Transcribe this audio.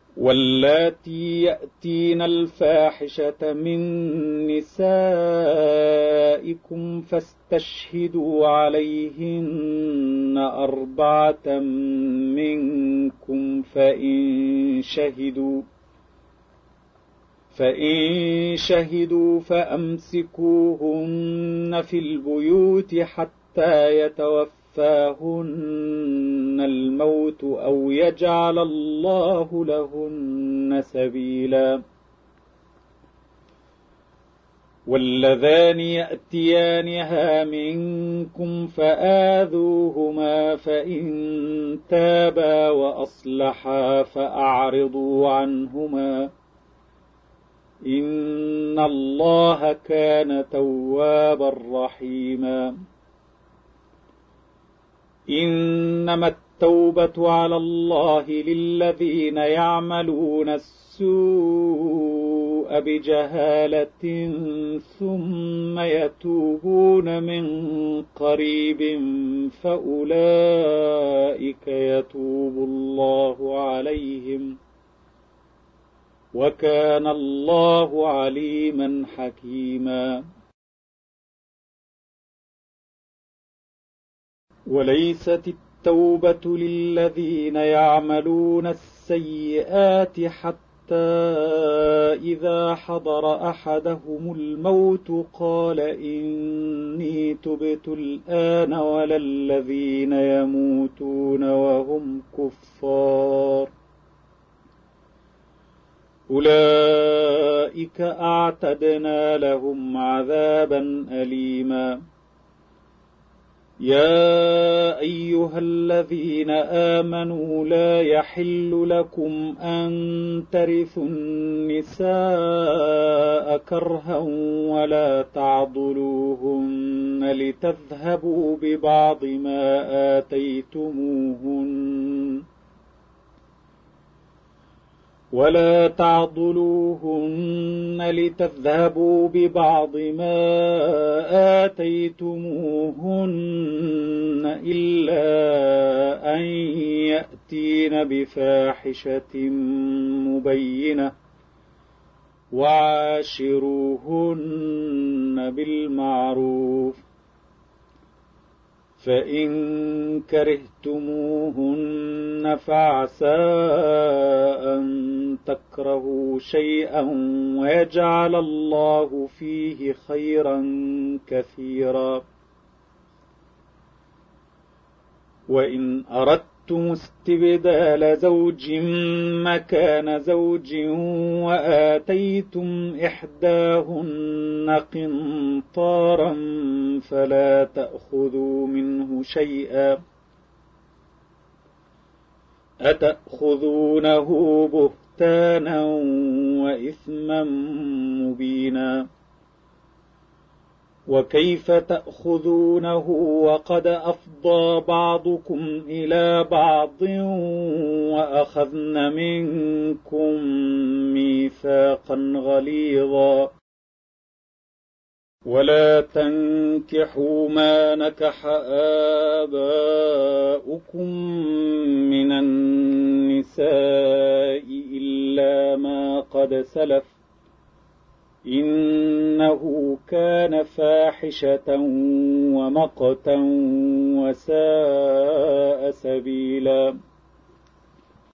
واللاتي يأتين الفاحشة من نسائكم فاستشهدوا عليهن 4 منكم فإن شهدوا فأمسكوهن في البيوت حتى يتوفاهن الموت أو يجعل الله لهن سبيلا. واللذان يأتيانها منكم فآذوهما فإن تابا وأصلحا فأعرضوا عنهما إن الله كان توابا رحيما. إنما التوبة على الله للذين يعملون السوء بجهالة ثم يتوبون من قريب فأولئك يتوب الله عليهم وكان الله عليما حكيما. وليست التوبة للذين يعملون السيئات حتى إذا حضر أحدهم الموت قال إني تبت الآن ولا الذين يموتون وهم كفار أولئك أعتدنا لهم عذابا أليما. يا أيها الذين آمنوا لا يحل لكم أن ترثوا النساء كرها ولا تعضلوهن لتذهبوا ببعض ما آتيتموهن إلا أن يأتين بفاحشة مبينة وعاشروهن بالمعروف. فإن كرهتموهن فعسى أن تكرهوا شيئا ويجعل الله فيه خيرا كثيرا. وإن أردتم استبدال زوج مكان زوج وآتيتم إحداهن قنطارا فلا تأخذوا منه شيئا أتأخذونه بهتانا وإثما مبينا. وكيف تأخذونه وقد أفضى بعضكم إلى بعض وأخذن منكم ميثاقا غليظا. ولا تنكحوا ما نكح آباؤكم من النساء إلا ما قد سلف إنه كان فاحشة ومقتا وساء سبيلا.